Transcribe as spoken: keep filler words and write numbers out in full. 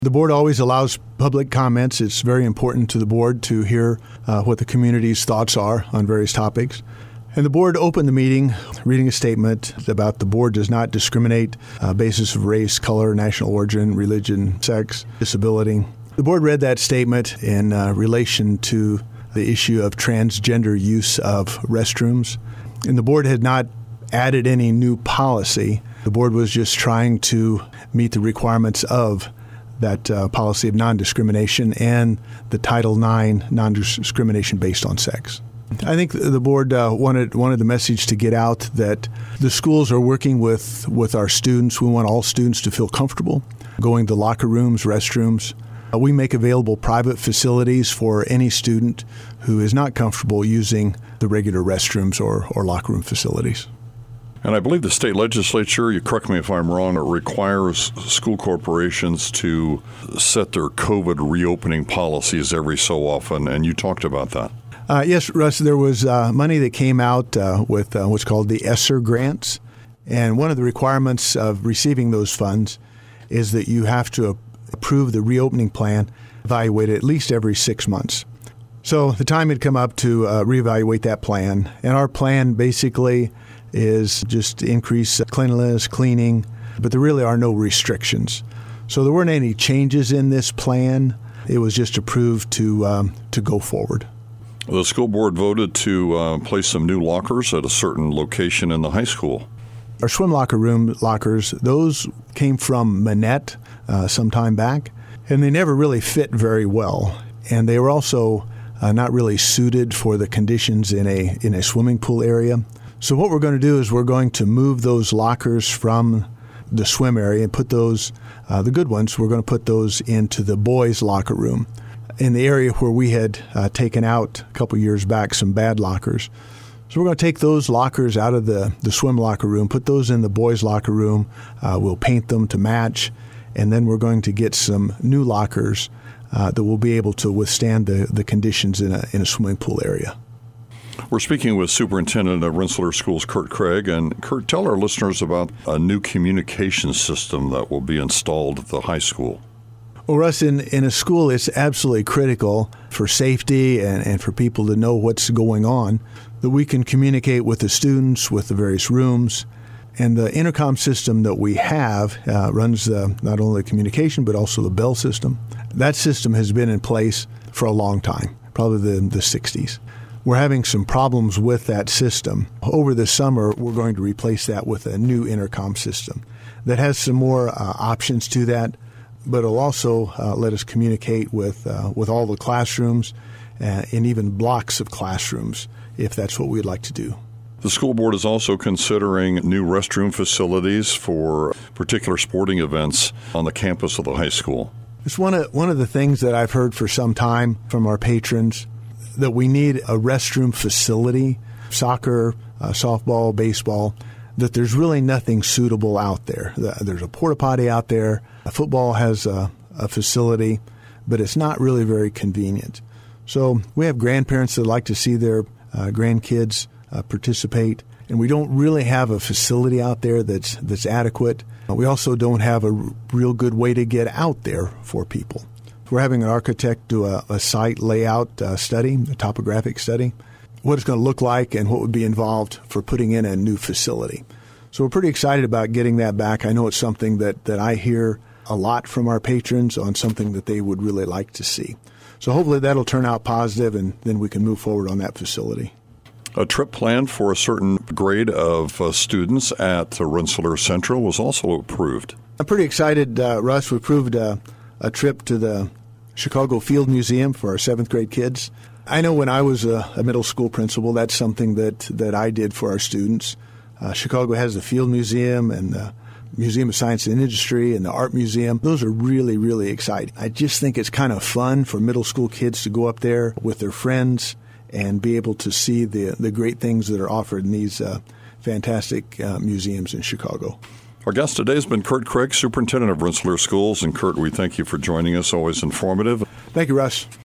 The board always allows public comments. It's very important to the board to hear uh, what the community's thoughts are on various topics. And the board opened the meeting reading a statement about the board does not discriminate uh, basis of race, color, national origin, religion, sex, disability. The board read that statement in uh, relation to the issue of transgender use of restrooms. And the board had not added any new policy. The board was just trying to meet the requirements of that uh, policy of non-discrimination and the Title nine non-discrimination based on sex. I think the board uh, wanted wanted the message to get out that the schools are working with, with our students. We want all students to feel comfortable going to locker rooms, restrooms. Uh, we make available private facilities for any student who is not comfortable using the regular restrooms or, or locker room facilities. And I believe the state legislature, you correct me if I'm wrong, it requires school corporations to set their COVID reopening policies every so often, and you talked about that. Uh, yes, Russ, there was uh, money that came out uh, with uh, what's called the ESSER grants, and one of the requirements of receiving those funds is that you have to approve the reopening plan, evaluated at least every six months. So the time had come up to uh, reevaluate that plan, and our plan basically is just increase cleanliness, cleaning, but there really are no restrictions. So there weren't any changes in this plan. It was just approved to um, to go forward. The school board voted to uh, place some new lockers at a certain location in the high school. Our swim locker room lockers, those came from Manette uh, some time back, and they never really fit very well. And they were also uh, not really suited for the conditions in a in a swimming pool area. So what we're going to do is we're going to move those lockers from the swim area and put those, uh, the good ones, we're going to put those into the boys' locker room in the area where we had uh, taken out a couple years back some bad lockers. So we're going to take those lockers out of the, the swim locker room, put those in the boys' locker room. Uh, we'll paint them to match, and then we're going to get some new lockers uh, that will be able to withstand the, the conditions in a, in a swimming pool area. We're speaking with Superintendent of Rensselaer Schools, Kurt Craig. And Kurt, tell our listeners about a new communication system that will be installed at the high school. Well, Russ, in, in a school, it's absolutely critical for safety and, and for people to know what's going on, that we can communicate with the students, with the various rooms. And the intercom system that we have uh, runs uh, not only the communication, but also the bell system. That system has been in place for a long time, probably the, the sixties. We're having some problems with that system. Over the summer, we're going to replace that with a new intercom system that has some more uh, options to that, but it'll also uh, let us communicate with uh, with all the classrooms uh, and even blocks of classrooms if that's what we'd like to do. The school board is also considering new restroom facilities for particular sporting events on the campus of the high school. It's one of, one of the things that I've heard for some time from our patrons, that we need a restroom facility, soccer, uh, softball, baseball, that there's really nothing suitable out there. There's a porta potty out there. Football has a, a facility, but it's not really very convenient. So we have grandparents that like to see their uh, grandkids uh, participate, and we don't really have a facility out there that's that's adequate. We also don't have a r- real good way to get out there for people. We're having an architect do a, a site layout uh, study, a topographic study, what it's going to look like and what would be involved for putting in a new facility. So we're pretty excited about getting that back. I know it's something that, that I hear a lot from our patrons on, something that they would really like to see. So hopefully that'll turn out positive, and then we can move forward on that facility. A trip planned for a certain grade of uh, students at uh, Rensselaer Central was also approved. I'm pretty excited, uh, Russ. We approved uh, a trip to the Chicago Field Museum for our seventh grade kids. I know when I was a, a middle school principal, that's something that, that I did for our students. Uh, Chicago has the Field Museum and the Museum of Science and Industry and the Art Museum. Those are really, really exciting. I just think it's kind of fun for middle school kids to go up there with their friends and be able to see the, the great things that are offered in these uh, fantastic uh, museums in Chicago. Our guest today has been Kurt Craig, Superintendent of Rensselaer Schools. And Kurt, we thank you for joining us. Always informative. Thank you, Russ.